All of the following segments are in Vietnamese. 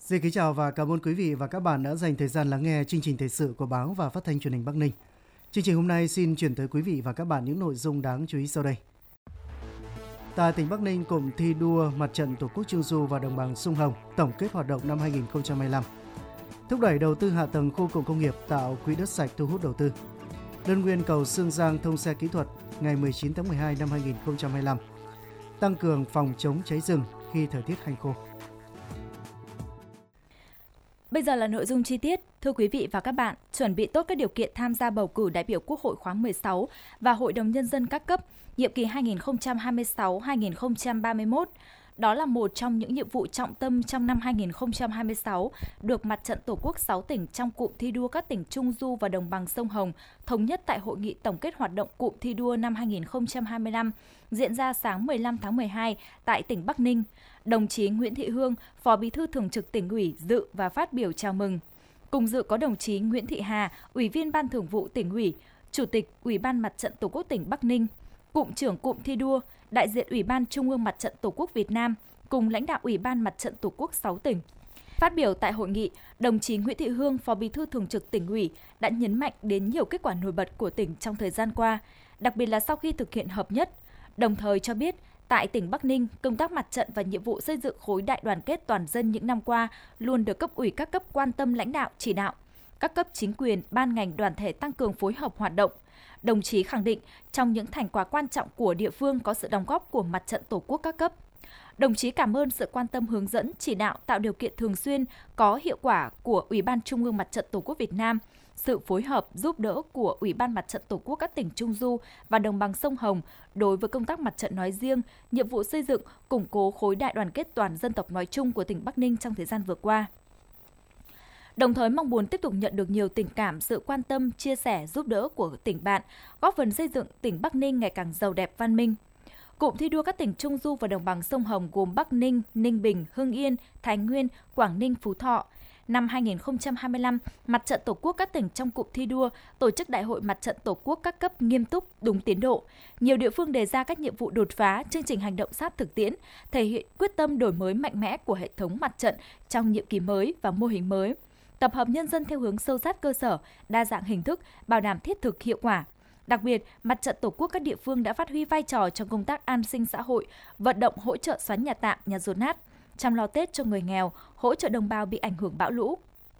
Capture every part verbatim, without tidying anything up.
Xin kính chào và cảm ơn quý vị và các bạn đã dành thời gian lắng nghe chương trình thời sự của báo và phát thanh truyền hình Bắc Ninh. Chương trình hôm nay xin chuyển tới quý vị và các bạn những nội dung đáng chú ý sau đây. Tại tỉnh Bắc Ninh, cụm thi đua Mặt trận Tổ quốc Trung du và Đồng bằng sông Hồng tổng kết hoạt động năm hai nghìn không trăm hai mươi lăm. Thúc đẩy đầu tư hạ tầng khu cụm công nghiệp, tạo quỹ đất sạch thu hút đầu tư. Đơn nguyên cầu Sương Giang thông xe kỹ thuật ngày mười chín tháng mười hai năm hai nghìn không trăm hai mươi lăm. Tăng cường phòng chống cháy rừng khi thời tiết hanh khô. Bây giờ là nội dung chi tiết. Thưa quý vị và các bạn, chuẩn bị tốt các điều kiện tham gia bầu cử đại biểu Quốc hội khóa mười sáu và Hội đồng Nhân dân các cấp, nhiệm kỳ hai nghìn không trăm hai mươi sáu đến hai nghìn không trăm ba mươi mốt. Đó là một trong những nhiệm vụ trọng tâm trong năm hai nghìn không trăm hai mươi sáu, được Mặt trận Tổ quốc sáu tỉnh trong cụm thi đua các tỉnh Trung du và Đồng bằng sông Hồng thống nhất tại Hội nghị tổng kết hoạt động cụm thi đua năm hai nghìn không trăm hai mươi lăm diễn ra sáng mười lăm tháng mười hai tại tỉnh Bắc Ninh. Đồng chí Nguyễn Thị Hương, Phó Bí thư Thường trực Tỉnh ủy dự và phát biểu chào mừng. Cùng dự có đồng chí Nguyễn Thị Hà, Ủy viên Ban Thường vụ Tỉnh ủy, Chủ tịch Ủy ban Mặt trận Tổ quốc tỉnh Bắc Ninh, Cụm trưởng Cụm thi đua, đại diện Ủy ban Trung ương Mặt trận Tổ quốc Việt Nam cùng lãnh đạo Ủy ban Mặt trận Tổ quốc sáu tỉnh. Phát biểu tại hội nghị, đồng chí Nguyễn Thị Hương, Phó Bí thư Thường trực Tỉnh ủy đã nhấn mạnh đến nhiều kết quả nổi bật của tỉnh trong thời gian qua, đặc biệt là sau khi thực hiện hợp nhất, đồng thời cho biết tại tỉnh Bắc Ninh, công tác mặt trận và nhiệm vụ xây dựng khối đại đoàn kết toàn dân những năm qua luôn được cấp ủy các cấp quan tâm lãnh đạo, chỉ đạo. Các cấp chính quyền, ban ngành đoàn thể tăng cường phối hợp hoạt động. Đồng chí khẳng định trong những thành quả quan trọng của địa phương có sự đóng góp của Mặt trận Tổ quốc các cấp. Đồng chí cảm ơn sự quan tâm hướng dẫn, chỉ đạo tạo điều kiện thường xuyên có hiệu quả của Ủy ban Trung ương Mặt trận Tổ quốc Việt Nam, sự phối hợp giúp đỡ của Ủy ban Mặt trận Tổ quốc các tỉnh Trung du và Đồng bằng sông Hồng đối với công tác mặt trận nói riêng, nhiệm vụ xây dựng, củng cố khối đại đoàn kết toàn dân tộc nói chung của tỉnh Bắc Ninh trong thời gian vừa qua. Đồng thời mong muốn tiếp tục nhận được nhiều tình cảm, sự quan tâm, chia sẻ, giúp đỡ của tỉnh bạn, góp phần xây dựng tỉnh Bắc Ninh ngày càng giàu đẹp văn minh. Cụm thi đua các tỉnh Trung du và Đồng bằng sông Hồng gồm Bắc Ninh, Ninh Bình, Hưng Yên, Thái Nguyên, Quảng Ninh, Phú Thọ. Năm hai nghìn không trăm hai mươi lăm, Mặt trận Tổ quốc các tỉnh trong cụm thi đua tổ chức Đại hội Mặt trận Tổ quốc các cấp nghiêm túc, đúng tiến độ. Nhiều địa phương đề ra các nhiệm vụ đột phá, chương trình hành động sát thực tiễn, thể hiện quyết tâm đổi mới mạnh mẽ của hệ thống mặt trận trong nhiệm kỳ mới và mô hình mới. Tập hợp nhân dân theo hướng sâu sát cơ sở, đa dạng hình thức, bảo đảm thiết thực hiệu quả. Đặc biệt, Mặt trận Tổ quốc các địa phương đã phát huy vai trò trong công tác an sinh xã hội, vận động hỗ trợ xoán nhà tạm, nhà dột nát, chăm lo Tết cho người nghèo, hỗ trợ đồng bào bị ảnh hưởng bão lũ.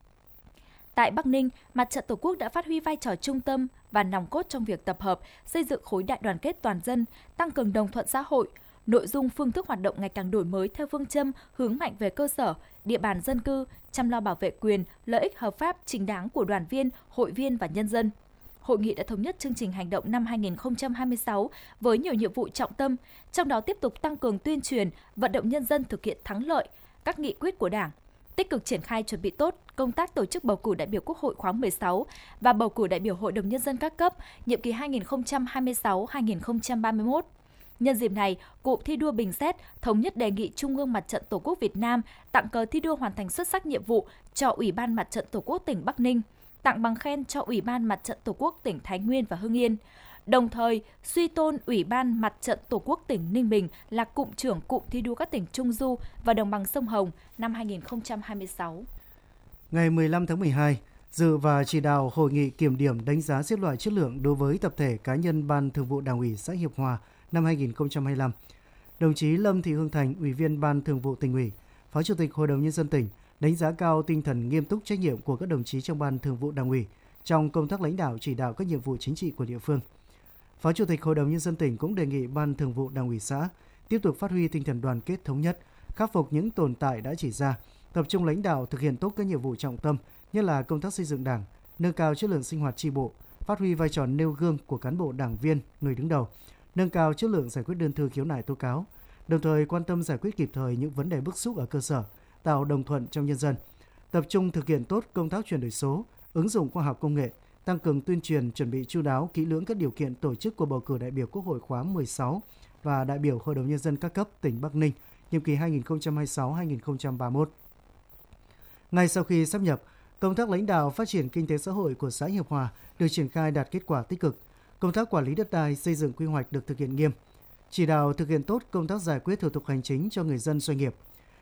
Tại Bắc Ninh, Mặt trận Tổ quốc đã phát huy vai trò trung tâm và nòng cốt trong việc tập hợp, xây dựng khối đại đoàn kết toàn dân, tăng cường đồng thuận xã hội. Nội dung phương thức hoạt động ngày càng đổi mới theo phương châm hướng mạnh về cơ sở, địa bàn dân cư, chăm lo bảo vệ quyền, lợi ích hợp pháp chính đáng của đoàn viên, hội viên và nhân dân. Hội nghị đã thống nhất chương trình hành động năm hai nghìn không trăm hai mươi sáu với nhiều nhiệm vụ trọng tâm, trong đó tiếp tục tăng cường tuyên truyền, vận động nhân dân thực hiện thắng lợi các nghị quyết của Đảng, tích cực triển khai chuẩn bị tốt công tác tổ chức bầu cử đại biểu Quốc hội khóa mười sáu và bầu cử đại biểu Hội đồng Nhân dân các cấp, nhiệm kỳ hai nghìn không trăm hai mươi sáu đến hai nghìn không trăm ba mươi mốt. Nhân dịp này, cụm thi đua Bình Xét thống nhất đề nghị Trung ương Mặt trận Tổ quốc Việt Nam tặng cờ thi đua hoàn thành xuất sắc nhiệm vụ cho Ủy ban Mặt trận Tổ quốc tỉnh Bắc Ninh, tặng bằng khen cho Ủy ban Mặt trận Tổ quốc tỉnh Thái Nguyên và Hưng Yên. Đồng thời, suy tôn Ủy ban Mặt trận Tổ quốc tỉnh Ninh Bình là cụm trưởng cụm thi đua các tỉnh Trung du và Đồng bằng sông Hồng năm hai nghìn không trăm hai mươi sáu. Ngày mười lăm tháng mười hai, dự và chỉ đạo hội nghị kiểm điểm đánh giá xếp loại chất lượng đối với tập thể cá nhân Ban Thường vụ Đảng ủy xã Hiệp Hòa năm hai nghìn không trăm hai mươi lăm. Đồng chí Lâm Thị Hương Thành, Ủy viên Ban Thường vụ Tỉnh ủy, Phó Chủ tịch Hội đồng Nhân dân tỉnh đánh giá cao tinh thần nghiêm túc trách nhiệm của các đồng chí trong Ban Thường vụ Đảng ủy trong công tác lãnh đạo chỉ đạo các nhiệm vụ chính trị của địa phương. Phó Chủ tịch Hội đồng Nhân dân tỉnh cũng đề nghị Ban Thường vụ Đảng ủy xã tiếp tục phát huy tinh thần đoàn kết thống nhất, khắc phục những tồn tại đã chỉ ra, tập trung lãnh đạo thực hiện tốt các nhiệm vụ trọng tâm, như là công tác xây dựng Đảng, nâng cao chất lượng sinh hoạt chi bộ, phát huy vai trò nêu gương của cán bộ đảng viên, người đứng đầu, nâng cao chất lượng giải quyết đơn thư khiếu nại tố cáo, đồng thời quan tâm giải quyết kịp thời những vấn đề bức xúc ở cơ sở, tạo đồng thuận trong nhân dân, tập trung thực hiện tốt công tác chuyển đổi số, ứng dụng khoa học công nghệ, tăng cường tuyên truyền, chuẩn bị chu đáo kỹ lưỡng các điều kiện tổ chức của bầu cử đại biểu Quốc hội khóa mười sáu và đại biểu Hội đồng Nhân dân các cấp tỉnh Bắc Ninh, nhiệm kỳ hai nghìn không trăm hai mươi sáu đến hai nghìn không trăm ba mươi mốt. Ngay sau khi sáp nhập, công tác lãnh đạo phát triển kinh tế xã hội của xã Hiệp Hòa được triển khai đạt kết quả tích cực. Công tác quản lý đất đai, xây dựng quy hoạch được thực hiện nghiêm. Chỉ đạo thực hiện tốt công tác giải quyết thủ tục hành chính cho người dân doanh nghiệp.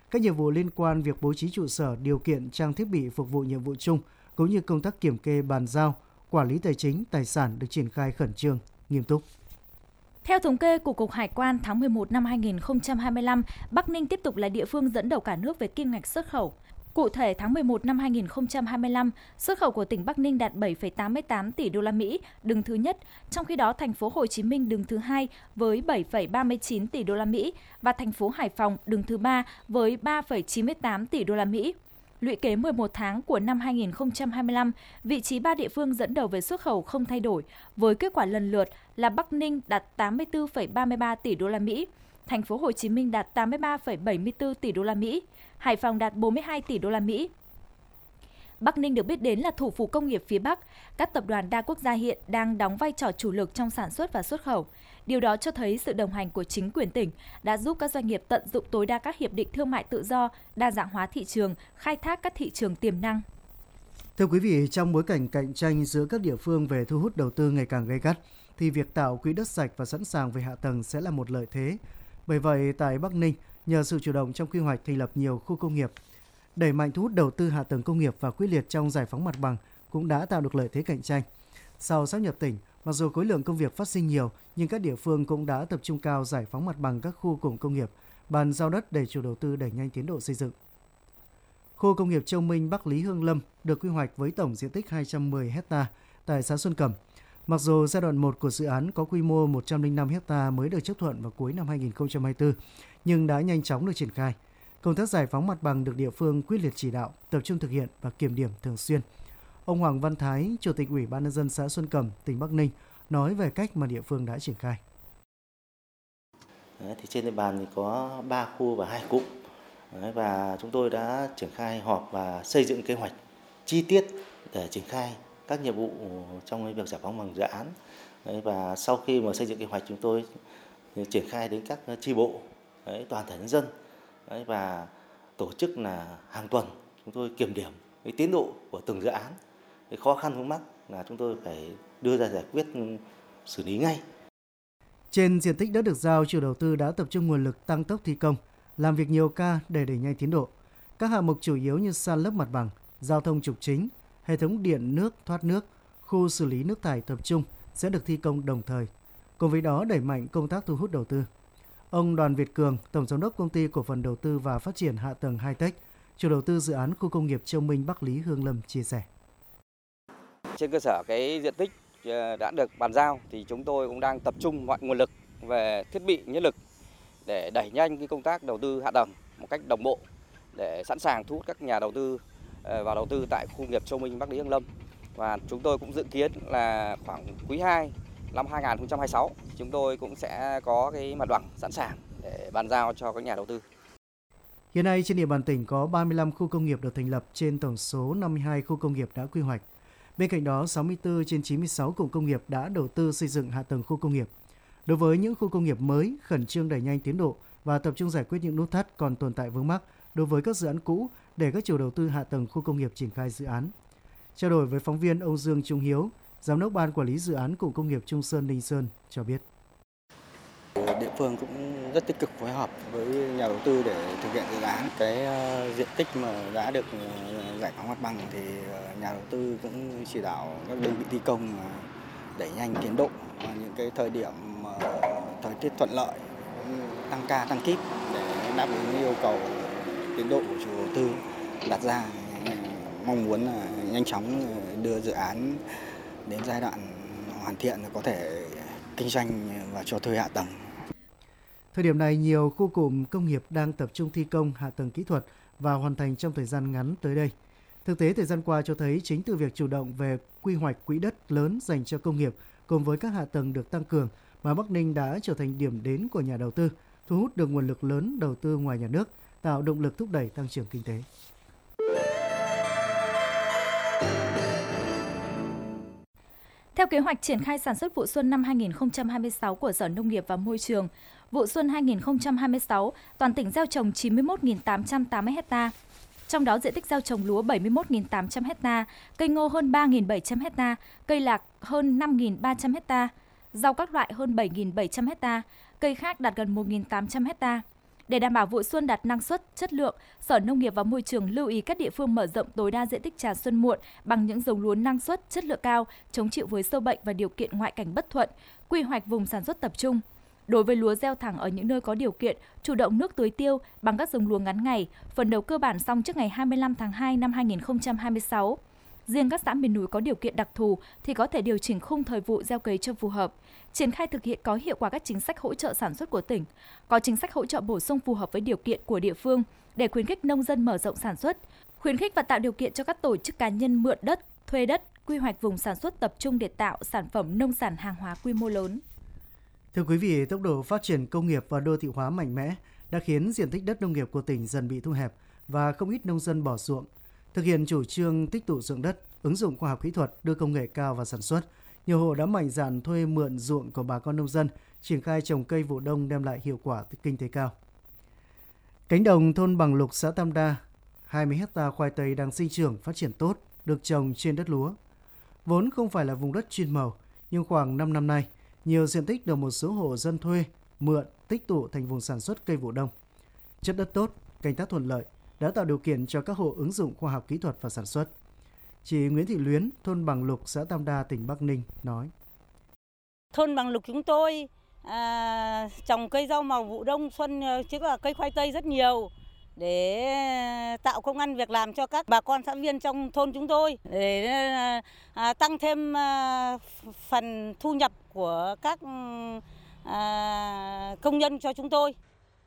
Các nhiệm vụ liên quan việc bố trí trụ sở, điều kiện, trang thiết bị phục vụ nhiệm vụ chung, cũng như công tác kiểm kê bàn giao, quản lý tài chính, tài sản được triển khai khẩn trương, nghiêm túc. Theo thống kê của Cục Hải quan, tháng mười một năm hai nghìn không trăm hai mươi lăm, Bắc Ninh tiếp tục là địa phương dẫn đầu cả nước về kim ngạch xuất khẩu. Cụ thể, tháng mười một năm hai nghìn không trăm hai mươi lăm, xuất khẩu của tỉnh Bắc Ninh đạt bảy phẩy tám mươi tám tỷ đô la Mỹ, đứng thứ nhất. Trong khi đó, thành phố Hồ Chí Minh đứng thứ hai với bảy phẩy ba mươi chín tỷ đô la Mỹ và thành phố Hải Phòng đứng thứ ba với ba phẩy chín mươi tám tỷ đô la Mỹ. Lũy kế mười một tháng của năm hai nghìn không trăm hai mươi lăm, vị trí ba địa phương dẫn đầu về xuất khẩu không thay đổi, với kết quả lần lượt là Bắc Ninh đạt tám mươi tư phẩy ba mươi ba tỷ đô la Mỹ, thành phố Hồ Chí Minh đạt tám mươi ba phẩy bảy mươi tư tỷ đô la Mỹ, Hải Phòng đạt bốn mươi hai tỷ đô la Mỹ. Bắc Ninh được biết đến là thủ phủ công nghiệp phía Bắc. Các tập đoàn đa quốc gia hiện đang đóng vai trò chủ lực trong sản xuất và xuất khẩu. Điều đó cho thấy sự đồng hành của chính quyền tỉnh đã giúp các doanh nghiệp tận dụng tối đa các hiệp định thương mại tự do, đa dạng hóa thị trường, khai thác các thị trường tiềm năng. Thưa quý vị, trong bối cảnh cạnh tranh giữa các địa phương về thu hút đầu tư ngày càng gay gắt, thì việc tạo quỹ đất sạch và sẵn sàng về hạ tầng sẽ là một lợi thế. Bởi vậy, tại Bắc Ninh, nhờ sự chủ động trong quy hoạch thành lập nhiều khu công nghiệp, đẩy mạnh thu hút đầu tư hạ tầng công nghiệp và quyết liệt trong giải phóng mặt bằng cũng đã tạo được lợi thế cạnh tranh. Sau sáp nhập tỉnh, mặc dù khối lượng công việc phát sinh nhiều, nhưng các địa phương cũng đã tập trung cao giải phóng mặt bằng các khu cụm công nghiệp, bàn giao đất để chủ đầu tư đẩy nhanh tiến độ xây dựng. Khu công nghiệp Châu Minh Bắc Lý Hương Lâm được quy hoạch với tổng diện tích hai trăm mười héc ta tại xã Xuân Cẩm. Mặc dù giai đoạn một của dự án có quy mô một trăm lẻ năm héc ta mới được chấp thuận vào cuối năm hai nghìn không trăm hai mươi tư, nhưng đã nhanh chóng được triển khai. Công tác giải phóng mặt bằng được địa phương quyết liệt chỉ đạo, tập trung thực hiện và kiểm điểm thường xuyên. Ông Hoàng Văn Thái, Chủ tịch Ủy ban nhân dân xã Xuân Cẩm, tỉnh Bắc Ninh, nói về cách mà địa phương đã triển khai. Đấy, thì trên địa bàn thì có ba khu và hai cụm. Đấy, và chúng tôi đã triển khai họp và xây dựng kế hoạch chi tiết để triển khai các nhiệm vụ trong việc giải phóng bằng dự án. Đấy, và sau khi mà xây dựng kế hoạch, chúng tôi triển khai đến các chi bộ, đấy, toàn thể nhân dân. Đấy, và tổ chức là hàng tuần chúng tôi kiểm điểm cái tiến độ của từng dự án. Cái khó khăn vướng mắc là chúng tôi phải đưa ra giải quyết, xử lý ngay. Trên diện tích đất được giao, chủ đầu tư đã tập trung nguồn lực tăng tốc thi công, làm việc nhiều ca để đẩy nhanh tiến độ. Các hạng mục chủ yếu như san lấp mặt bằng, giao thông trục chính, hệ thống điện nước thoát nước, khu xử lý nước thải tập trung sẽ được thi công đồng thời. Cùng với đó đẩy mạnh công tác thu hút đầu tư. Ông Đoàn Việt Cường, Tổng giám đốc Công ty Cổ phần Đầu tư và Phát triển Hạ tầng Hi-Tech, chủ đầu tư dự án khu công nghiệp Châu Minh Bắc Lý Hương Lâm chia sẻ. Trên cơ sở cái diện tích đã được bàn giao thì chúng tôi cũng đang tập trung mọi nguồn lực về thiết bị, nhân lực để đẩy nhanh cái công tác đầu tư hạ tầng một cách đồng bộ để sẵn sàng thu hút các nhà đầu tư vào đầu tư tại khu công nghiệp Châu Minh Bắc Lý Hương Lâm. Và chúng tôi cũng dự kiến là khoảng quý hai năm hai nghìn không trăm hai mươi sáu chúng tôi cũng sẽ có cái mặt bằng sẵn sàng để bàn giao cho các nhà đầu tư. Hiện nay trên địa bàn tỉnh có ba mươi lăm khu công nghiệp được thành lập trên tổng số năm mươi hai khu công nghiệp đã quy hoạch. Bên cạnh đó, sáu mươi tư trên chín mươi sáu cụm công nghiệp đã đầu tư xây dựng hạ tầng khu công nghiệp. Đối với những khu công nghiệp mới, khẩn trương đẩy nhanh tiến độ và tập trung giải quyết những nút thắt còn tồn tại vướng mắc đối với các dự án cũ để các chủ đầu tư hạ tầng khu công nghiệp triển khai dự án. Trao đổi với phóng viên, ông Dương Trung Hiếu, Giám đốc Ban Quản lý Dự án Cụm Công nghiệp Trung Sơn Ninh Sơn cho biết. Địa phương cũng rất tích cực phối hợp với nhà đầu tư để thực hiện dự án. Cái diện tích mà đã được giải phóng mặt bằng thì nhà đầu tư cũng chỉ đạo các đơn vị thi công đẩy nhanh tiến độ. Những cái thời điểm thời tiết thuận lợi tăng ca tăng kíp để đáp ứng yêu cầu tiến độ của chủ đầu tư đặt ra, mong muốn là nhanh chóng đưa dự án đến giai đoạn hoàn thiện có thể kinh doanh và cho thuê hạ tầng. Thời điểm này, nhiều khu cụm công nghiệp đang tập trung thi công hạ tầng kỹ thuật và hoàn thành trong thời gian ngắn tới đây. Thực tế, thời gian qua cho thấy chính từ việc chủ động về quy hoạch quỹ đất lớn dành cho công nghiệp cùng với các hạ tầng được tăng cường mà Bắc Ninh đã trở thành điểm đến của nhà đầu tư, thu hút được nguồn lực lớn đầu tư ngoài nhà nước, tạo động lực thúc đẩy tăng trưởng kinh tế. Theo kế hoạch triển khai sản xuất vụ xuân năm hai nghìn không trăm hai mươi sáu của Sở Nông nghiệp và Môi trường, vụ xuân hai nghìn không trăm hai mươi sáu, toàn tỉnh gieo trồng chín mươi mốt nghìn tám trăm tám mươi ha. Trong đó diện tích gieo trồng lúa bảy mươi mốt nghìn tám trăm ha, cây ngô hơn ba nghìn bảy trăm ha, cây lạc hơn năm nghìn ba trăm ha, rau các loại hơn bảy nghìn bảy trăm ha, cây khác đạt gần một nghìn tám trăm ha. Để đảm bảo vụ xuân đạt năng suất, chất lượng, Sở Nông nghiệp và Môi trường lưu ý các địa phương mở rộng tối đa diện tích trà xuân muộn bằng những giống lúa năng suất, chất lượng cao, chống chịu với sâu bệnh và điều kiện ngoại cảnh bất thuận, quy hoạch vùng sản xuất tập trung. Đối với lúa gieo thẳng ở những nơi có điều kiện, chủ động nước tưới tiêu bằng các giống lúa ngắn ngày, phấn đấu cơ bản xong trước ngày hai mươi lăm tháng hai năm hai nghìn không trăm hai mươi sáu. Riêng các xã miền núi có điều kiện đặc thù thì có thể điều chỉnh khung thời vụ gieo cấy cho phù hợp, triển khai thực hiện có hiệu quả các chính sách hỗ trợ sản xuất của tỉnh, có chính sách hỗ trợ bổ sung phù hợp với điều kiện của địa phương để khuyến khích nông dân mở rộng sản xuất, khuyến khích và tạo điều kiện cho các tổ chức cá nhân mượn đất, thuê đất, quy hoạch vùng sản xuất tập trung để tạo sản phẩm nông sản hàng hóa quy mô lớn. Thưa quý vị, tốc độ phát triển công nghiệp và đô thị hóa mạnh mẽ đã khiến diện tích đất nông nghiệp của tỉnh dần bị thu hẹp và không ít nông dân bỏ ruộng. Thực hiện chủ trương tích tụ ruộng đất, ứng dụng khoa học kỹ thuật, đưa công nghệ cao vào sản xuất, nhiều hộ đã mạnh dạn thuê mượn ruộng của bà con nông dân, triển khai trồng cây vụ đông đem lại hiệu quả kinh tế cao. Cánh đồng thôn Bằng Lục, xã Tam Đa, hai mươi héc ta khoai tây đang sinh trưởng phát triển tốt, được trồng trên đất lúa. Vốn không phải là vùng đất chuyên màu, nhưng khoảng năm năm nay, nhiều diện tích được một số hộ dân thuê, mượn, tích tụ thành vùng sản xuất cây vụ đông. Chất đất tốt, canh tác thuận lợi đã tạo điều kiện cho các hộ ứng dụng khoa học kỹ thuật và sản xuất. Chị Nguyễn Thị Luyến, thôn Bằng Lục, xã Tam Đa, tỉnh Bắc Ninh nói: Thôn Bằng Lục chúng tôi à, trồng cây rau màu vụ đông xuân, chứ là cây khoai tây rất nhiều để tạo công ăn việc làm cho các bà con xã viên trong thôn chúng tôi, để à, tăng thêm à, phần thu nhập của các à, công nhân cho chúng tôi.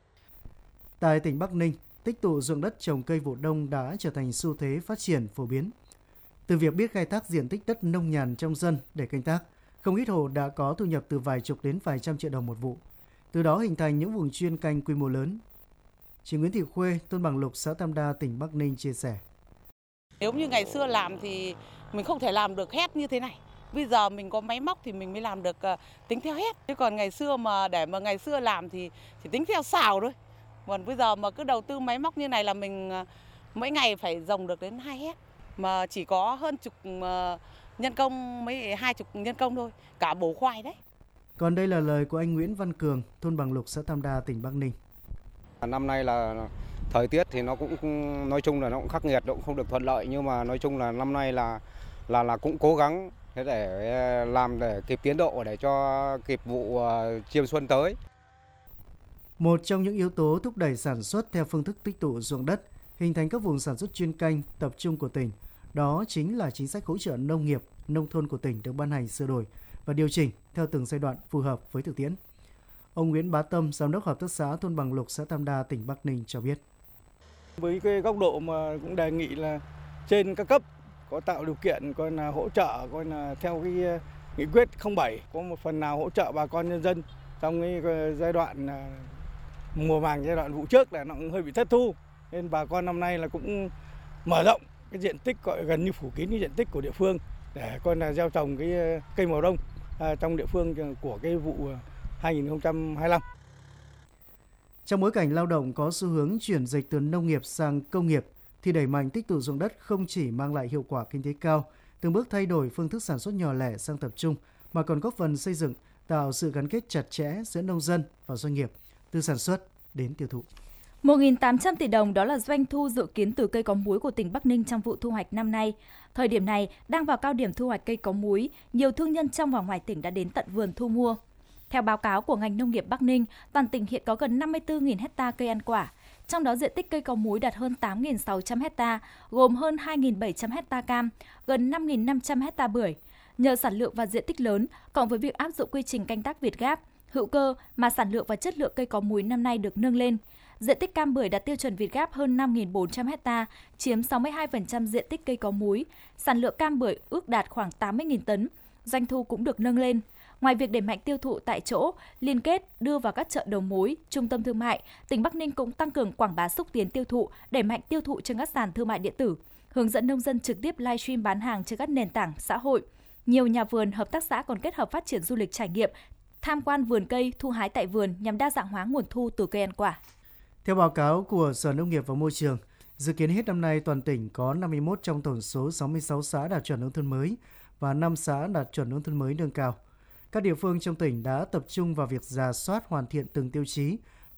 Tại tỉnh Bắc Ninh, tích tụ ruộng đất trồng cây vụ đông đã trở thành xu thế phát triển phổ biến. Từ việc biết khai thác diện tích đất nông nhàn trong dân để canh tác, không ít hộ đã có thu nhập từ vài chục đến vài trăm triệu đồng một vụ. Từ đó hình thành những vùng chuyên canh quy mô lớn. Chị Nguyễn Thị Khuê, thôn Bằng Lục, xã Tam Đa, tỉnh Bắc Ninh chia sẻ: Nếu như ngày xưa làm thì mình không thể làm được hết như thế này. Bây giờ mình có máy móc thì mình mới làm được uh, tính theo hết. Chứ còn ngày xưa mà để mà ngày xưa làm thì chỉ tính theo xào thôi. Còn bây giờ mà cứ đầu tư máy móc như này là mình uh, mỗi ngày phải trồng được đến hai héc. Mà chỉ có hơn chục uh, nhân công, mấy hai chục nhân công thôi, cả bổ khoai đấy. Còn đây là lời của anh Nguyễn Văn Cường, thôn Bằng Lục, xã Tam Đa, tỉnh Bắc Ninh. Năm nay là thời tiết thì nó cũng nói chung là nó cũng khắc nghiệt, nó cũng không được thuận lợi, nhưng mà nói chung là năm nay là là là cũng cố gắng thế để làm để kịp tiến độ để cho kịp vụ chiêm xuân tới. Một trong những yếu tố thúc đẩy sản xuất theo phương thức tích tụ ruộng đất, hình thành các vùng sản xuất chuyên canh tập trung của tỉnh, đó chính là chính sách hỗ trợ nông nghiệp, nông thôn của tỉnh được ban hành sửa đổi và điều chỉnh theo từng giai đoạn phù hợp với thực tiễn. Ông Nguyễn Bá Tâm, giám đốc hợp tác xã thôn Bằng Lục, xã Tam Đa, tỉnh Bắc Ninh cho biết: Với cái góc độ mà cũng đề nghị là trên các cấp có tạo điều kiện coi là hỗ trợ, coi là theo cái nghị quyết không bảy có một phần nào hỗ trợ bà con nhân dân trong cái giai đoạn mùa màng, giai đoạn vụ trước là nó cũng hơi bị thất thu, nên bà con năm nay là cũng mở rộng cái diện tích, gọi gần như phủ kín cái diện tích của địa phương để coi là gieo trồng cái cây màu đông à, trong địa phương của cái vụ hai nghìn không trăm hai mươi lăm. Trong bối cảnh lao động có xu hướng chuyển dịch từ nông nghiệp sang công nghiệp, thì đẩy mạnh tích tụ ruộng đất không chỉ mang lại hiệu quả kinh tế cao, từng bước thay đổi phương thức sản xuất nhỏ lẻ sang tập trung, mà còn góp phần xây dựng, tạo sự gắn kết chặt chẽ giữa nông dân và doanh nghiệp, từ sản xuất đến tiêu thụ. một nghìn tám trăm tỷ đồng đó là doanh thu dự kiến từ cây có múi của tỉnh Bắc Ninh trong vụ thu hoạch năm nay. Thời điểm này, đang vào cao điểm thu hoạch cây có múi, nhiều thương nhân trong và ngoài tỉnh đã đến tận vườn thu mua. Theo báo cáo của ngành nông nghiệp Bắc Ninh, toàn tỉnh hiện có gần năm mươi tư nghìn héc ta cây ăn quả, trong đó diện tích cây có múi đạt hơn tám nghìn sáu trăm héc ta, gồm hơn hai nghìn bảy trăm héc ta cam, gần năm nghìn năm trăm héc ta bưởi. Nhờ sản lượng và diện tích lớn, cộng với việc áp dụng quy trình canh tác Việt Gáp, hữu cơ mà sản lượng và chất lượng cây có múi năm nay được nâng lên. Diện tích cam bưởi đạt tiêu chuẩn Việt Gáp hơn năm nghìn bốn trăm héc ta, chiếm sáu mươi hai phần trăm diện tích cây có múi. Sản lượng cam bưởi ước đạt khoảng tám mươi nghìn tấn. Doanh thu cũng được nâng lên. Ngoài việc đẩy mạnh tiêu thụ tại chỗ, liên kết đưa vào các chợ đầu mối, trung tâm thương mại, tỉnh Bắc Ninh cũng tăng cường quảng bá xúc tiến tiêu thụ, đẩy mạnh tiêu thụ trên các sàn thương mại điện tử, hướng dẫn nông dân trực tiếp livestream bán hàng trên các nền tảng xã hội. Nhiều nhà vườn, hợp tác xã còn kết hợp phát triển du lịch trải nghiệm, tham quan vườn cây, thu hái tại vườn nhằm đa dạng hóa nguồn thu từ cây ăn quả. Theo báo cáo của Sở Nông nghiệp và Môi trường, dự kiến hết năm nay toàn tỉnh có năm mươi mốt trong tổng số sáu mươi sáu xã đạt chuẩn nông thôn mới và năm xã đạt chuẩn nông thôn mới nâng cao. Các địa phương trong tỉnh đã tập trung vào việc rà soát hoàn thiện từng tiêu chí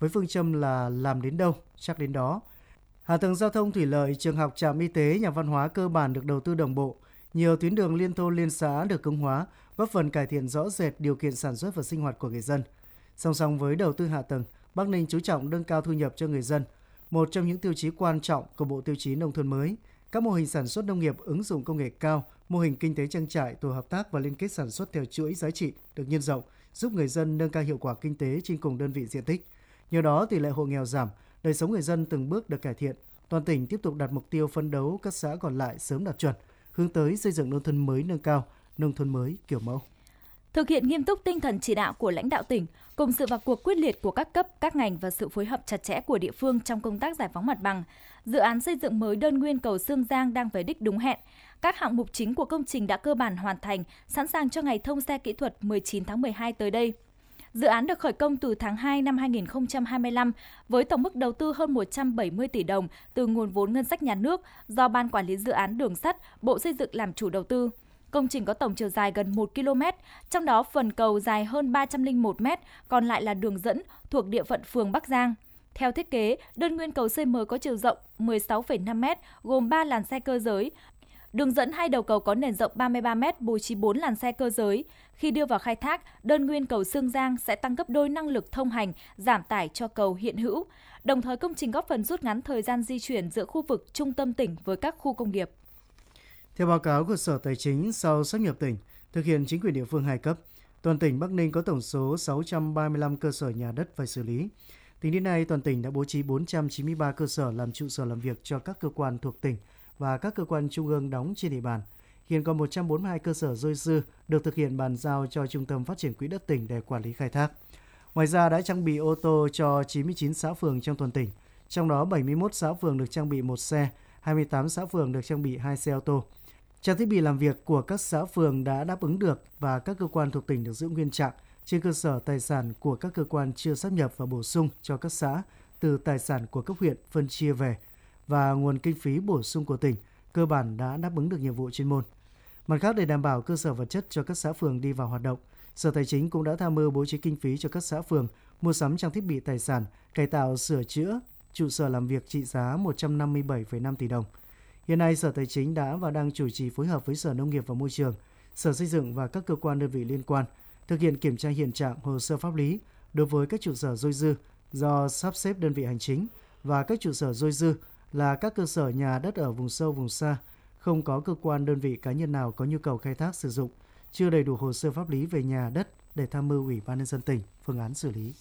với phương châm là làm đến đâu, chắc đến đó. Hạ tầng giao thông thủy lợi, trường học, trạm y tế, nhà văn hóa cơ bản được đầu tư đồng bộ. Nhiều tuyến đường liên thôn liên xã được cứng hóa, góp phần cải thiện rõ rệt điều kiện sản xuất và sinh hoạt của người dân. Song song với đầu tư hạ tầng, Bắc Ninh chú trọng nâng cao thu nhập cho người dân. Một trong những tiêu chí quan trọng của Bộ Tiêu chí Nông thôn mới, các mô hình sản xuất nông nghiệp ứng dụng công nghệ cao, mô hình kinh tế trang trại, tổ hợp tác và liên kết sản xuất theo chuỗi giá trị được nhân rộng, giúp người dân nâng cao hiệu quả kinh tế trên cùng đơn vị diện tích. Nhờ đó, tỷ lệ hộ nghèo giảm, đời sống người dân từng bước được cải thiện. Toàn tỉnh tiếp tục đặt mục tiêu phấn đấu các xã còn lại sớm đạt chuẩn, hướng tới xây dựng nông thôn mới nâng cao, nông thôn mới kiểu mẫu. Thực hiện nghiêm túc tinh thần chỉ đạo của lãnh đạo tỉnh, cùng sự vào cuộc quyết liệt của các cấp, các ngành và sự phối hợp chặt chẽ của địa phương trong công tác giải phóng mặt bằng, dự án xây dựng mới đơn nguyên cầu Sương Giang đang về đích đúng hẹn. Các hạng mục chính của công trình đã cơ bản hoàn thành, sẵn sàng cho ngày thông xe kỹ thuật mười chín tháng mười hai tới đây. Dự án được khởi công từ tháng hai năm hai nghìn không trăm hai mươi lăm với tổng mức đầu tư hơn một trăm bảy mươi tỷ đồng từ nguồn vốn ngân sách nhà nước do Ban Quản lý Dự án Đường sắt, Bộ Xây dựng làm chủ đầu tư. Công trình có tổng chiều dài gần một ki lô mét, trong đó phần cầu dài hơn ba trăm lẻ một mét, còn lại là đường dẫn thuộc địa phận phường Bắc Giang. Theo thiết kế, đơn nguyên cầu xây mới có chiều rộng mười sáu phẩy năm mét, gồm ba làn xe cơ giới. Đường dẫn hai đầu cầu có nền rộng ba mươi ba mét, bố trí bốn làn xe cơ giới. Khi đưa vào khai thác, đơn nguyên cầu Sương Giang sẽ tăng gấp đôi năng lực thông hành, giảm tải cho cầu hiện hữu. Đồng thời công trình góp phần rút ngắn thời gian di chuyển giữa khu vực trung tâm tỉnh với các khu công nghiệp. Theo báo cáo của Sở Tài chính, sau sáp nhập tỉnh, thực hiện chính quyền địa phương hai cấp, toàn tỉnh Bắc Ninh có tổng số sáu trăm ba mươi lăm cơ sở nhà đất phải xử lý. Tính đến nay, toàn tỉnh đã bố trí bốn trăm chín mươi ba cơ sở làm trụ sở làm việc cho các cơ quan thuộc tỉnh và các cơ quan trung ương đóng trên địa bàn. Hiện còn một trăm bốn mươi hai cơ sở dôi dư được thực hiện bàn giao cho Trung tâm Phát triển Quỹ đất tỉnh để quản lý khai thác. Ngoài ra đã trang bị ô tô cho chín mươi chín xã phường trong toàn tỉnh, trong đó bảy mươi mốt xã phường được trang bị một xe, hai mươi tám xã phường được trang bị hai xe ô tô. Trang thiết bị làm việc của các xã phường đã đáp ứng được và các cơ quan thuộc tỉnh được giữ nguyên trạng trên cơ sở tài sản của các cơ quan chưa sáp nhập và bổ sung cho các xã từ tài sản của cấp huyện phân chia về và nguồn kinh phí bổ sung của tỉnh cơ bản đã đáp ứng được nhiệm vụ chuyên môn. Mặt khác, để đảm bảo cơ sở vật chất cho các xã phường đi vào hoạt động, Sở Tài chính cũng đã tham mưu bố trí kinh phí cho các xã phường mua sắm trang thiết bị tài sản, cải tạo sửa chữa trụ sở làm việc trị giá một trăm năm mươi bảy phẩy năm tỷ đồng. Hiện nay, Sở Tài chính đã và đang chủ trì phối hợp với Sở Nông nghiệp và Môi trường, Sở Xây dựng và các cơ quan đơn vị liên quan thực hiện kiểm tra hiện trạng hồ sơ pháp lý đối với các trụ sở dôi dư do sắp xếp đơn vị hành chính và các trụ sở dôi dư là các cơ sở nhà đất ở vùng sâu, vùng xa, không có cơ quan đơn vị cá nhân nào có nhu cầu khai thác sử dụng, chưa đầy đủ hồ sơ pháp lý về nhà đất để tham mưu Ủy ban nhân dân tỉnh phương án xử lý.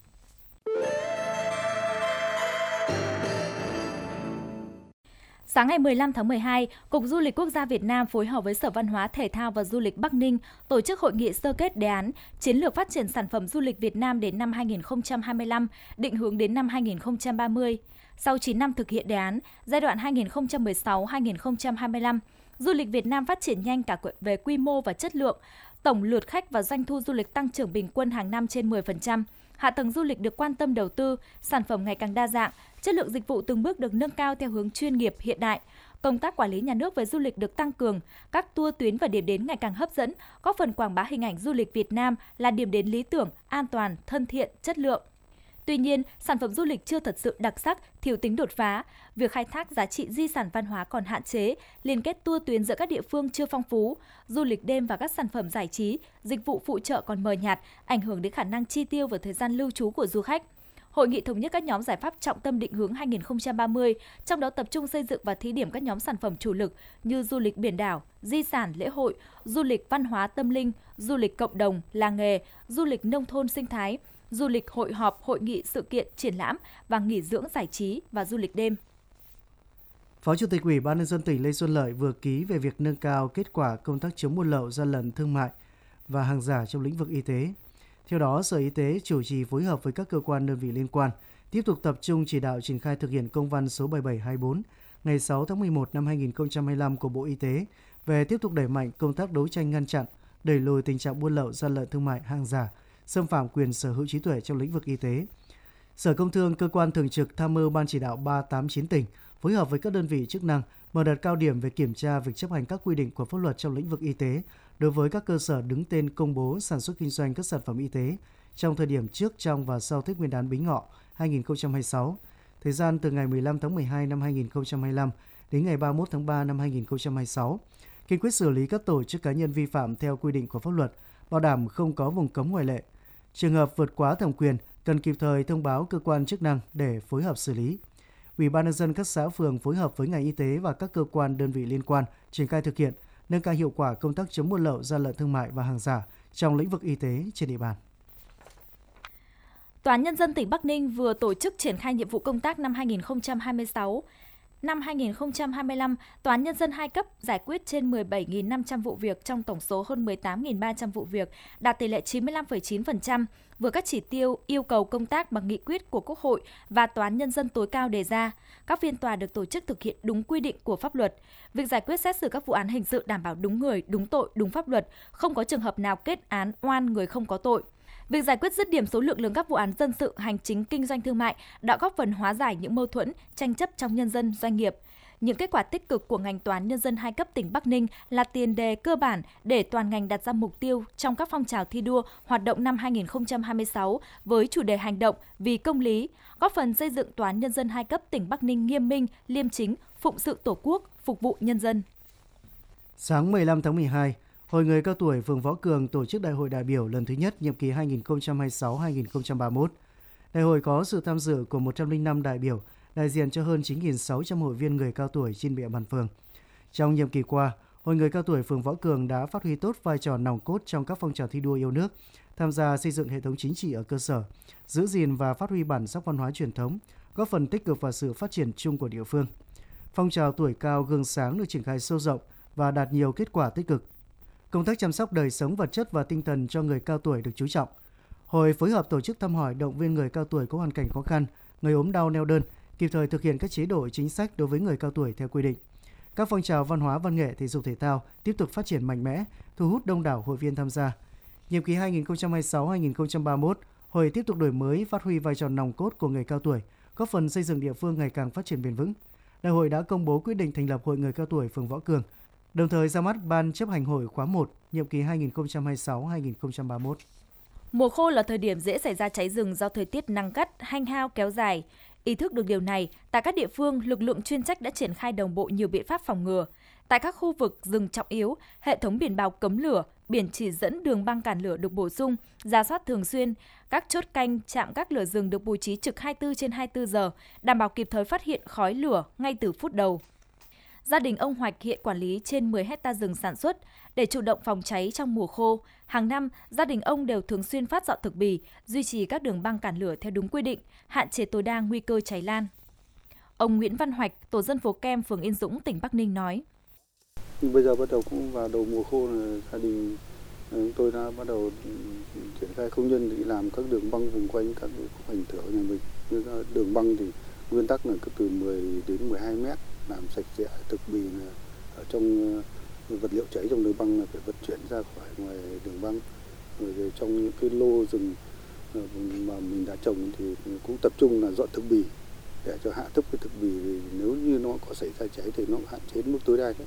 Sáng ngày mười lăm tháng mười hai, Cục Du lịch Quốc gia Việt Nam phối hợp với Sở Văn hóa Thể thao và Du lịch Bắc Ninh tổ chức hội nghị sơ kết đề án Chiến lược phát triển sản phẩm du lịch Việt Nam đến năm hai nghìn không trăm hai mươi lăm, định hướng đến năm hai nghìn không trăm ba mươi. Sau chín năm thực hiện đề án, giai đoạn hai nghìn không trăm mười sáu đến hai nghìn không trăm hai mươi lăm, du lịch Việt Nam phát triển nhanh cả về quy mô và chất lượng. Tổng lượt khách và doanh thu du lịch tăng trưởng bình quân hàng năm trên mười phần trăm. Hạ tầng du lịch được quan tâm đầu tư, sản phẩm ngày càng đa dạng, chất lượng dịch vụ từng bước được nâng cao theo hướng chuyên nghiệp hiện đại. Công tác quản lý nhà nước về du lịch được tăng cường, các tour tuyến và điểm đến ngày càng hấp dẫn, góp phần quảng bá hình ảnh du lịch Việt Nam là điểm đến lý tưởng, an toàn, thân thiện, chất lượng. Tuy nhiên, sản phẩm du lịch chưa thật sự đặc sắc, thiếu tính đột phá. Việc khai thác giá trị di sản văn hóa còn hạn chế, liên kết tour tuyến giữa các địa phương chưa phong phú, du lịch đêm và các sản phẩm giải trí, dịch vụ phụ trợ còn mờ nhạt, ảnh hưởng đến khả năng chi tiêu và thời gian lưu trú của du khách. Hội nghị thống nhất các nhóm giải pháp trọng tâm định hướng hai nghìn không trăm ba mươi, trong đó tập trung xây dựng và thí điểm các nhóm sản phẩm chủ lực như du lịch biển đảo, di sản lễ hội, du lịch văn hóa tâm linh, du lịch cộng đồng, làng nghề, du lịch nông thôn sinh thái, du lịch hội họp, hội nghị, sự kiện, triển lãm và nghỉ dưỡng giải trí và du lịch đêm. Phó Chủ tịch Ủy ban nhân dân tỉnh Lê Xuân Lợi vừa ký về việc nâng cao kết quả công tác chống buôn lậu, gian lận thương mại và hàng giả trong lĩnh vực y tế. Theo đó, Sở Y tế chủ trì phối hợp với các cơ quan đơn vị liên quan tiếp tục tập trung chỉ đạo triển khai thực hiện công văn số bảy bảy hai bốn ngày sáu tháng mười một năm hai nghìn không trăm hai mươi lăm của Bộ Y tế về tiếp tục đẩy mạnh công tác đấu tranh ngăn chặn, đẩy lùi tình trạng buôn lậu, gian lận thương mại, hàng giả, xâm phạm quyền sở hữu trí tuệ trong lĩnh vực y tế. Sở Công Thương, cơ quan thường trực tham mưu Ban chỉ đạo ba tám chín tỉnh phối hợp với các đơn vị chức năng mở đợt cao điểm về kiểm tra việc chấp hành các quy định của pháp luật trong lĩnh vực y tế đối với các cơ sở đứng tên công bố sản xuất kinh doanh các sản phẩm y tế trong thời điểm trước, trong và sau Tết Nguyên đán Bính Ngọ hai nghìn không trăm hai mươi sáu, thời gian từ ngày mười lăm tháng mười hai năm hai nghìn không trăm hai mươi lăm đến ngày ba mươi mốt tháng ba năm hai nghìn không trăm hai mươi sáu, kiên quyết xử lý các tổ chức cá nhân vi phạm theo quy định của pháp luật, bảo đảm không có vùng cấm ngoại lệ. Trường hợp vượt quá thẩm quyền cần kịp thời thông báo cơ quan chức năng để phối hợp xử lý. Ủy ban nhân dân các xã phường phối hợp với ngành y tế và các cơ quan đơn vị liên quan triển khai thực hiện, nâng cao hiệu quả công tác chống buôn lậu, gian lận thương mại và hàng giả trong lĩnh vực y tế trên địa bàn. Tòa án Nhân dân tỉnh Bắc Ninh vừa tổ chức triển khai nhiệm vụ công tác năm hai nghìn không trăm hai mươi sáu. Năm hai nghìn không trăm hai mươi lăm, Tòa án Nhân dân hai cấp giải quyết trên mười bảy nghìn năm trăm vụ việc trong tổng số hơn mười tám nghìn ba trăm vụ việc, đạt tỷ lệ chín mươi lăm phẩy chín phần trăm, vượt các chỉ tiêu yêu cầu công tác bằng nghị quyết của Quốc hội và Tòa án Nhân dân tối cao đề ra. Các phiên tòa được tổ chức thực hiện đúng quy định của pháp luật. Việc giải quyết xét xử các vụ án hình sự đảm bảo đúng người, đúng tội, đúng pháp luật, không có trường hợp nào kết án oan người không có tội. Việc giải quyết dứt điểm số lượng lớn các vụ án dân sự, hành chính, kinh doanh thương mại đã góp phần hóa giải những mâu thuẫn, tranh chấp trong nhân dân, doanh nghiệp. Những kết quả tích cực của ngành Tòa án Nhân dân hai cấp tỉnh Bắc Ninh là tiền đề cơ bản để toàn ngành đặt ra mục tiêu trong các phong trào thi đua hoạt động năm hai nghìn không trăm hai mươi sáu với chủ đề hành động vì công lý, góp phần xây dựng Tòa án Nhân dân hai cấp tỉnh Bắc Ninh nghiêm minh, liêm chính, phụng sự Tổ quốc, phục vụ nhân dân. Sáng mười lăm tháng mười hai, Hội người cao tuổi phường Võ Cường tổ chức Đại hội đại biểu lần thứ nhất nhiệm kỳ hai nghìn không trăm hai mươi sáu đến hai nghìn không trăm ba mươi mốt. Đại hội có sự tham dự của một trăm lẻ năm đại biểu, đại diện cho hơn chín nghìn sáu trăm hội viên người cao tuổi trên địa bàn phường. Trong nhiệm kỳ qua, Hội người cao tuổi phường Võ Cường đã phát huy tốt vai trò nòng cốt trong các phong trào thi đua yêu nước, tham gia xây dựng hệ thống chính trị ở cơ sở, giữ gìn và phát huy bản sắc văn hóa truyền thống, góp phần tích cực vào sự phát triển chung của địa phương. Phong trào tuổi cao gương sáng được triển khai sâu rộng và đạt nhiều kết quả tích cực. Công tác chăm sóc đời sống vật chất và tinh thần cho người cao tuổi được chú trọng. Hội phối hợp tổ chức thăm hỏi động viên người cao tuổi có hoàn cảnh khó khăn, người ốm đau neo đơn, kịp thời thực hiện các chế độ chính sách đối với người cao tuổi theo quy định. Các phong trào văn hóa, văn nghệ, thể dục thể thao tiếp tục phát triển mạnh mẽ, thu hút đông đảo hội viên tham gia. Nhiệm kỳ hai nghìn không trăm hai mươi sáu đến hai nghìn không trăm ba mươi mốt, Hội tiếp tục đổi mới, phát huy vai trò nòng cốt của người cao tuổi, góp phần xây dựng địa phương ngày càng phát triển bền vững. Đại hội đã công bố quyết định thành lập Hội người cao tuổi phường Võ Cường, đồng thời ra mắt Ban chấp hành hội khóa một, nhiệm kỳ hai nghìn không trăm hai mươi sáu đến hai nghìn không trăm ba mươi mốt. Mùa khô là thời điểm dễ xảy ra cháy rừng do thời tiết nắng gắt, hanh hao kéo dài. Ý thức được điều này, tại các địa phương, lực lượng chuyên trách đã triển khai đồng bộ nhiều biện pháp phòng ngừa. Tại các khu vực rừng trọng yếu, hệ thống biển báo cấm lửa, biển chỉ dẫn đường băng cản lửa được bổ sung, rà soát thường xuyên. Các chốt canh, trạm gác lửa rừng được bố trí trực hai mươi bốn trên hai mươi bốn giờ, đảm bảo kịp thời phát hiện khói lửa ngay từ phút đầu. Gia đình ông Hoạch hiện quản lý trên mười héc ta rừng sản xuất. Để chủ động phòng cháy trong mùa khô, hàng năm gia đình ông đều thường xuyên phát dọn thực bì, duy trì các đường băng cản lửa theo đúng quy định, hạn chế tối đa nguy cơ cháy lan. Ông Nguyễn Văn Hoạch, tổ dân phố Kem, phường Yên Dũng, tỉnh Bắc Ninh nói: Bây giờ bắt đầu cũng vào đầu mùa khô, gia đình chúng tôi đã bắt đầu triển khai công nhân để làm các đường băng vùng quanh các khu hành thửa nhà mình. Đường băng thì nguyên tắc là cứ từ mười đến mười hai mét, làm sạch sẽ thực bì ở trong vật liệu cháy trong đường băng là phải vận chuyển ra khỏi ngoài đường băng. Rồi trong những cái lô rừng mà mình đã trồng thì cũng tập trung là dọn thực bì để cho hạ thấp cái thực bì, nếu như nó có xảy ra cháy thì nó hạn chế đến mức tối đa nhất.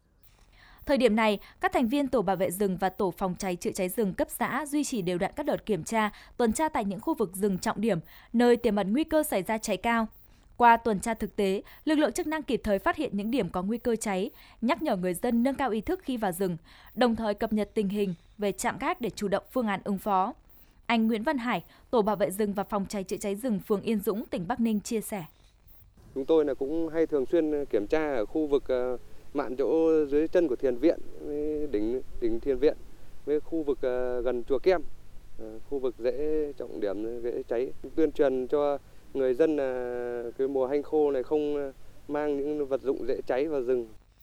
Thời điểm này, các thành viên tổ bảo vệ rừng và tổ phòng cháy chữa cháy rừng cấp xã duy trì đều đặn các đợt kiểm tra, tuần tra tại những khu vực rừng trọng điểm, nơi tiềm ẩn nguy cơ xảy ra cháy cao. Qua tuần tra thực tế, lực lượng chức năng kịp thời phát hiện những điểm có nguy cơ cháy, nhắc nhở người dân nâng cao ý thức khi vào rừng, đồng thời cập nhật tình hình về trạm gác để chủ động phương án ứng phó. Anh Nguyễn Văn Hải, tổ bảo vệ rừng và phòng cháy chữa cháy rừng phường Yên Dũng, tỉnh Bắc Ninh chia sẻ: Chúng tôi là cũng hay thường xuyên kiểm tra ở khu vực mạn chỗ dưới chân của thiền viện, đỉnh đỉnh thiền viện, với khu vực gần chùa Kem, khu vực dễ trọng điểm dễ cháy, tuyên truyền cho người dân là cái mùa hanh khô này không mang những vật dụng dễ cháy vào rừng.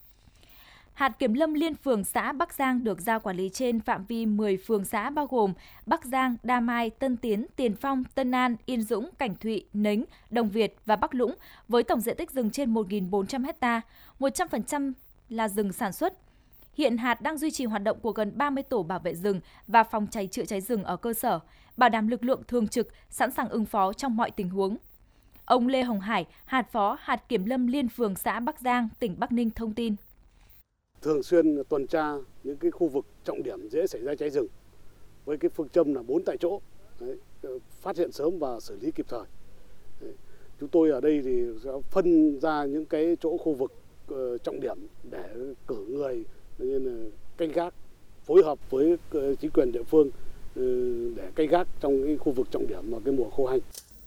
Hạt kiểm lâm liên phường xã Bắc Giang được giao quản lý trên phạm vi mười phường xã bao gồm Bắc Giang, Đa Mai, Tân Tiến, Tiền Phong, Tân An, Yên Dũng, Cảnh Thụy, Nếnh, Đồng Việt và Bắc Lũng với tổng diện tích rừng trên một nghìn bốn trăm héc ta, một trăm phần trăm là rừng sản xuất. Hiện hạt đang duy trì hoạt động của gần ba mươi tổ bảo vệ rừng và phòng cháy chữa cháy rừng ở cơ sở, bảo đảm lực lượng thường trực, sẵn sàng ứng phó trong mọi tình huống. Ông Lê Hồng Hải, hạt phó hạt kiểm lâm liên phường xã Bắc Giang, tỉnh Bắc Ninh thông tin: Thường xuyên tuần tra những cái khu vực trọng điểm dễ xảy ra cháy rừng với cái phương châm là bốn tại chỗ, đấy, phát hiện sớm và xử lý kịp thời. Chúng tôi ở đây thì sẽ phân ra những cái chỗ khu vực uh, trọng điểm để cử người nên là canh gác, phối hợp với uh, chính quyền địa phương uh, để canh gác trong cái khu vực trọng điểm vào cái mùa khô hanh.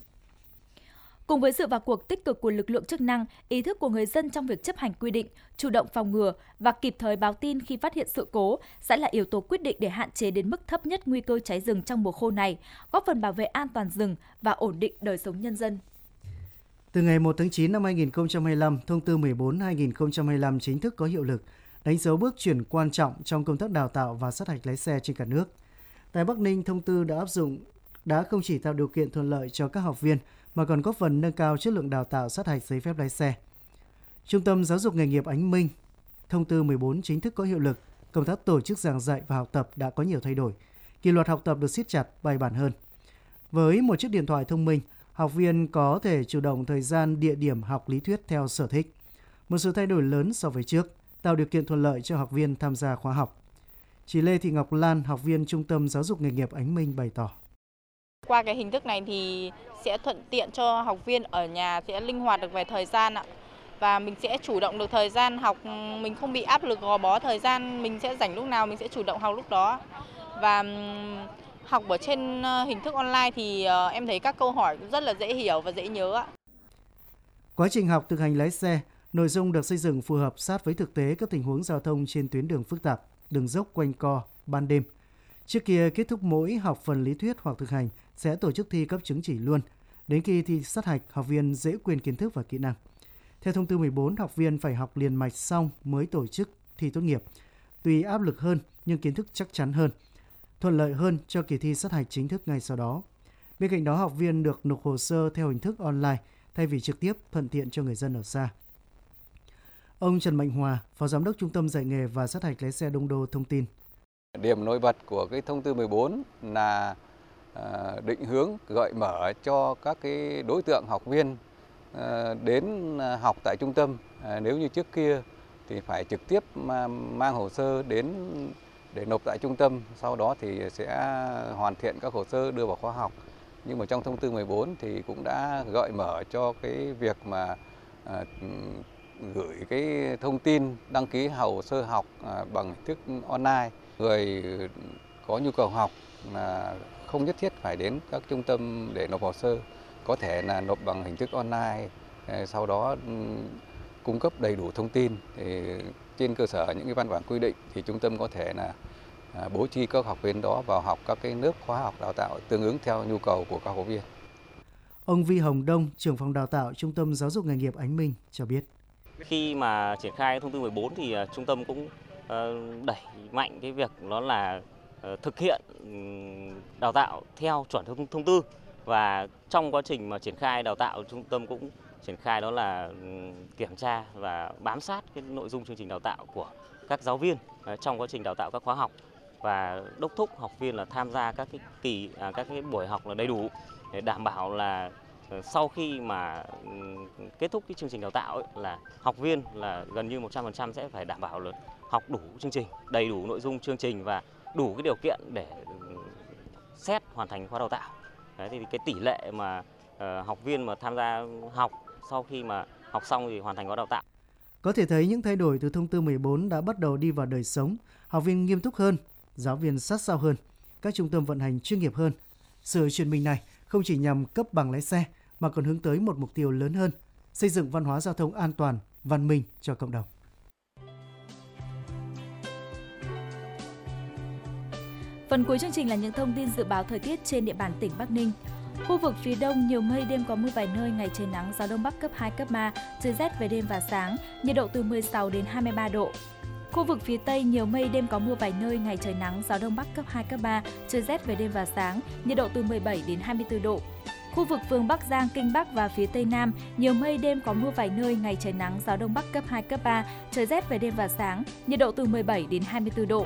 Cùng với sự vào cuộc tích cực của lực lượng chức năng, ý thức của người dân trong việc chấp hành quy định, chủ động phòng ngừa và kịp thời báo tin khi phát hiện sự cố sẽ là yếu tố quyết định để hạn chế đến mức thấp nhất nguy cơ cháy rừng trong mùa khô này, góp phần bảo vệ an toàn rừng và ổn định đời sống nhân dân. Từ ngày một tháng chín năm hai nghìn không trăm hai mươi lăm, Thông tư mười bốn trên hai nghìn không trăm hai mươi lăm chính thức có hiệu lực, đánh dấu bước chuyển quan trọng trong công tác đào tạo và sát hạch lái xe trên cả nước. Tại Bắc Ninh, thông tư đã áp dụng đã không chỉ tạo điều kiện thuận lợi cho các học viên mà còn góp phần nâng cao chất lượng đào tạo sát hạch giấy phép lái xe. Trung tâm Giáo dục nghề nghiệp Ánh Minh, Thông tư mười bốn chính thức có hiệu lực, công tác tổ chức giảng dạy và học tập đã có nhiều thay đổi. Kỷ luật học tập được siết chặt, bài bản hơn. Với một chiếc điện thoại thông minh, học viên có thể chủ động thời gian, địa điểm học lý thuyết theo sở thích. Một sự thay đổi lớn so với trước, tạo điều kiện thuận lợi cho học viên tham gia khóa học. Chị Lê Thị Ngọc Lan, học viên Trung tâm Giáo dục nghề nghiệp Ánh Minh bày tỏ. Qua cái hình thức này thì sẽ thuận tiện cho học viên ở nhà, sẽ linh hoạt được về thời gian ạ. Và mình sẽ chủ động được thời gian học, mình không bị áp lực gò bó thời gian, mình sẽ rảnh lúc nào mình sẽ chủ động học lúc đó. Và học ở trên hình thức online thì em thấy các câu hỏi rất là dễ hiểu và dễ nhớ ạ. Quá trình học thực hành lái xe, nội dung được xây dựng phù hợp sát với thực tế các tình huống giao thông trên tuyến đường phức tạp, đường dốc quanh co, ban đêm. Trước kia kết thúc mỗi học phần lý thuyết hoặc thực hành sẽ tổ chức thi cấp chứng chỉ luôn. Đến khi thi sát hạch, học viên dễ quên kiến thức và kỹ năng. Theo thông tư mười bốn, học viên phải học liền mạch xong mới tổ chức thi tốt nghiệp. Tuy áp lực hơn nhưng kiến thức chắc chắn hơn, thuận lợi hơn cho kỳ thi sát hạch chính thức ngay sau đó. Bên cạnh đó, học viên được nộp hồ sơ theo hình thức online thay vì trực tiếp, thuận tiện cho người dân ở xa. Ông Trần Mạnh Hòa, Phó Giám đốc Trung tâm Dạy nghề và sát hạch lái xe Đông Đô thông tin. Điểm nổi bật của cái thông tư mười bốn là định hướng gợi mở cho các cái đối tượng học viên đến học tại trung tâm. Nếu như trước kia thì phải trực tiếp mang hồ sơ đến để nộp tại trung tâm, sau đó thì sẽ hoàn thiện các hồ sơ đưa vào khóa học. Nhưng mà trong thông tư mười bốn thì cũng đã gợi mở cho cái việc mà à, gửi cái thông tin đăng ký hồ sơ học à, bằng hình thức online. Người có nhu cầu học là không nhất thiết phải đến các trung tâm để nộp hồ sơ, có thể là nộp bằng hình thức online, sau đó cung cấp đầy đủ thông tin. Thì trên cơ sở những cái văn bản quy định thì trung tâm có thể là bố trí các học viên đó vào học các cái lớp khóa học đào tạo tương ứng theo nhu cầu của các học viên. Ông Vi Hồng Đông, trưởng phòng đào tạo Trung tâm Giáo dục nghề nghiệp Ánh Minh cho biết. Khi mà triển khai thông tư mười bốn thì trung tâm cũng đẩy mạnh cái việc đó là thực hiện đào tạo theo chuẩn thông, thông tư, và trong quá trình mà triển khai đào tạo trung tâm cũng triển khai đó là kiểm tra và bám sát cái nội dung chương trình đào tạo của các giáo viên trong quá trình đào tạo các khóa học, và đốc thúc học viên là tham gia các cái kỳ à, các cái buổi học là đầy đủ để đảm bảo là sau khi mà kết thúc cái chương trình đào tạo ấy, là học viên là gần như một trăm phần trăm sẽ phải đảm bảo là học đủ chương trình, đầy đủ nội dung chương trình và đủ cái điều kiện để xét hoàn thành khóa đào tạo. Đấy, thì cái tỷ lệ mà uh, học viên mà tham gia học sau khi mà học xong thì hoàn thành khóa đào tạo. Có thể thấy những thay đổi từ thông tư mười bốn đã bắt đầu đi vào đời sống, học viên nghiêm túc hơn, giáo viên sát sao hơn, các trung tâm vận hành chuyên nghiệp hơn. Sự chuyển mình này không chỉ nhằm cấp bằng lái xe mà còn hướng tới một mục tiêu lớn hơn, xây dựng văn hóa giao thông an toàn, văn minh cho cộng đồng. Phần cuối chương trình là những thông tin dự báo thời tiết trên địa bàn tỉnh Bắc Ninh. Khu vực phía Đông nhiều mây, đêm có mưa vài nơi, ngày trời nắng, gió Đông Bắc cấp hai, cấp ba, trời rét về đêm và sáng, nhiệt độ từ mười sáu đến hai mươi ba độ. Khu vực phía Tây nhiều mây, đêm có mưa vài nơi, ngày trời nắng, gió Đông Bắc cấp hai, cấp ba, trời rét về đêm và sáng, nhiệt độ từ mười bảy đến hai mươi tư độ. Khu vực phường Bắc Giang, Kinh Bắc và phía Tây Nam nhiều mây, đêm có mưa vài nơi, ngày trời nắng, gió Đông Bắc cấp hai, cấp ba, trời rét về đêm và sáng, nhiệt độ từ mười bảy đến hai mươi tư độ.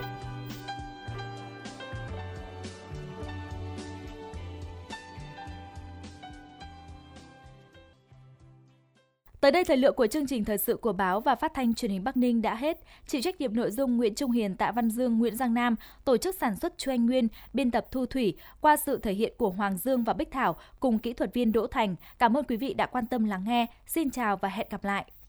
Tới đây thời lượng của chương trình thời sự của báo và phát thanh truyền hình Bắc Ninh đã hết. Chịu trách nhiệm nội dung Nguyễn Trung Hiền, Tạ Văn Dương, Nguyễn Giang Nam, tổ chức sản xuất Chu Anh Nguyên, biên tập Thu Thủy, qua sự thể hiện của Hoàng Dương và Bích Thảo cùng kỹ thuật viên Đỗ Thành. Cảm ơn quý vị đã quan tâm lắng nghe. Xin chào và hẹn gặp lại.